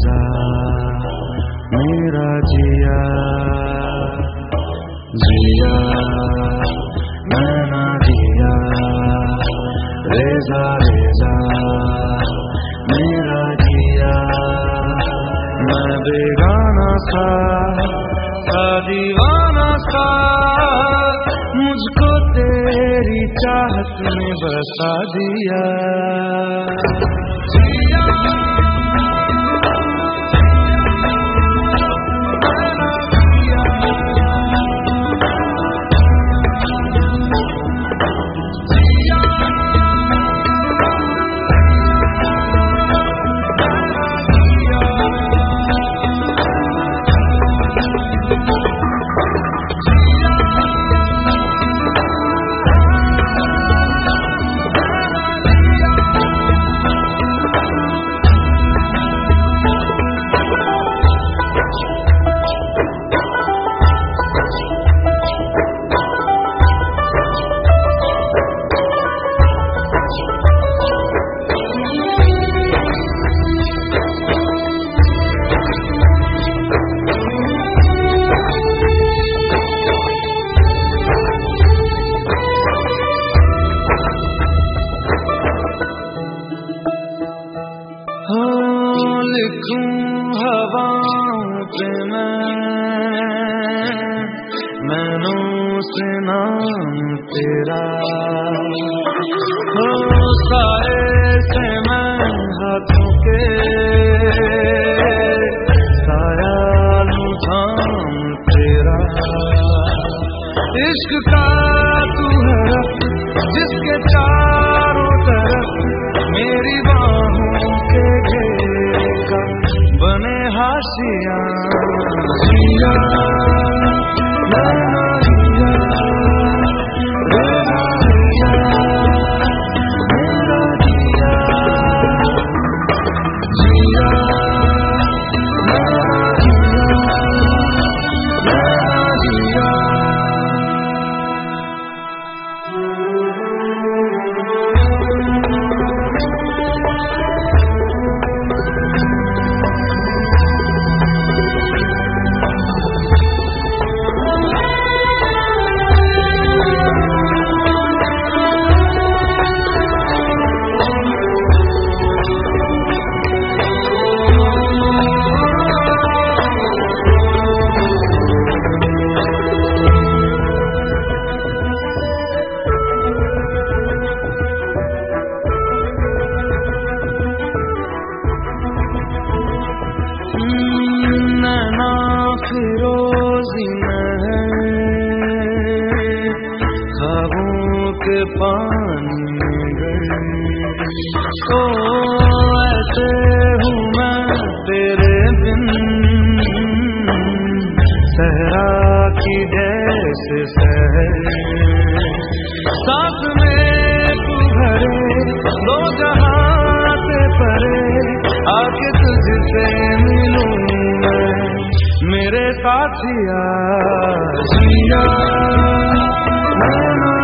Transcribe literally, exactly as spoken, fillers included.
रेजा मेरा जिया जिया मैना जिया रेजा रेजा मेरा जिया मैं बेगाना सा था दीवाना सा मुझको तेरी चाहत ने बसा दिया जिया लिखूं हवाओं पे मैं मैनों से नाम तेरा हो साए से मैं हाथों के साया लूं थाम तेरा इश्क का तू है जिसके चारों तरफ मेरी बाहों के घेरे का बने हाशिया जिया मैना जिया मेरा जिया मेरा जिया जिया मेरा जिया मेरा जिया फिरोजी ख्वाबों के पानी में गई ओ ऐसे हूँ मैं तेरे बिन सहरा की जैसे सहर साथ में तू भरे दो जहां से परे आके तुझसे मिलूं मेरे साथिया जिया मैना